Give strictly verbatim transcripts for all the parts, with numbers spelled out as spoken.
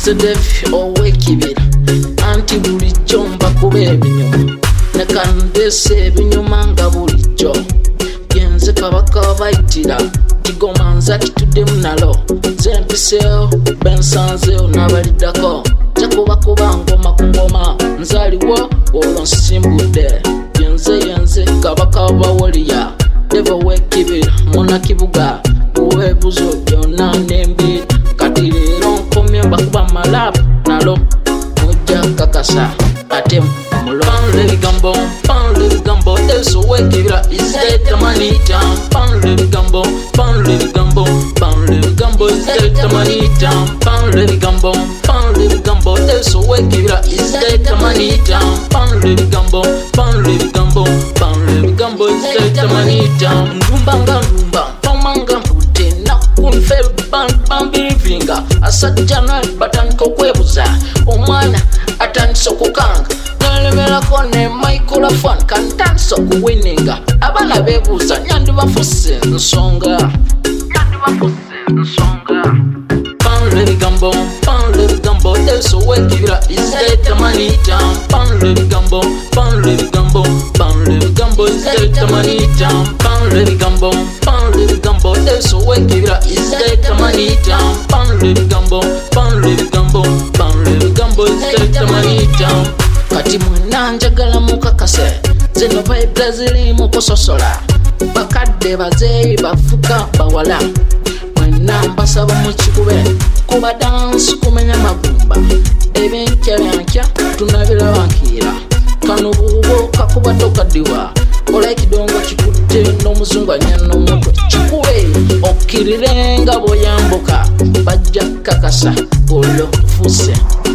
Sedefi owekibira anti bulijjo mbakuba ebinyoma ne kandese ebinyoma nga bulijjo yenze kabaka bayitira Kigoma nza tituddemu nalo zempiseewo bensanzeewo n'abaliddako jakuba kuba ngoma ku ngoma nzaaliwo olwo nsimbudde yenze yenze kabaka wabawoliya devo wekibira munakibuga uwebuzo byonna nembi kati leero nkomye mbakuba malabu nalo mujja kakasa ate Pan le gambo, pan le gambo, eso wekibira is the manita. Pan le gambo, pan le gambo, pan le gambo is the manita. Pan le gambo, pan le gambo, eso wekibira is the manita. Pan le gambo, pan le gambo, pan le gambo is the manita. Ndumbanga ndumba, pamanga mpute na kunfe ban bambiri vinga. Asajana batanko kwebuza, omwana atanso kukanga. Nalemera kone microphone kantanso kuwininga abana bebuza nyandi bafuse nsonga nyandi bafuse nsonga Pan le gambo pan le gambo eso wekibira is the manita Pan le gambo pan le gambo pan le gambo is the manita Pan le gambo pan le gambo eso wekibira is the manita Pan le gambo pan le gambo pan le gambo is the manita Kati mwena njagala mukakase zino vibes ziri mukusosola bakadde bazeeyi bafuka bawala mwena mbasaba mukikube kuba dansi kumenya magumba ebyenkya byankya tunabiraba nkiira kano buubo kakuba tokaddiwa ola ekidongo kikutte n'omuzungu anya n'omutwe kikube okkirirenga bw'oyambuka bajja kakasa olwo fuse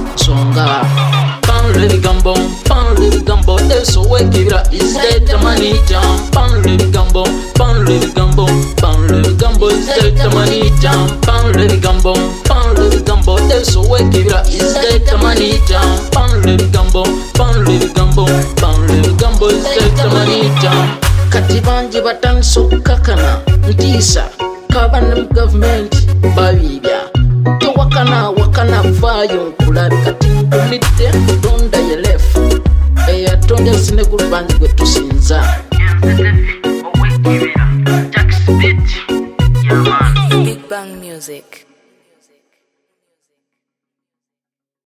nsonga Pan le gambo, pan le gambo, eso wekibira is the manita. Pan le gambo, pan le gambo, pan le gambo is the manita. Pan le gambo, pan le gambo, eso wekibira is the manita. Pan le gambo, pan le gambo, pan le gambo is the manita. Kati banji batanso kakana ntisa kabana mu government babibya to wakana wakana vayo nkulabi kati ndumidde tonda yelefu eyatonda sinegulu banji gwetusi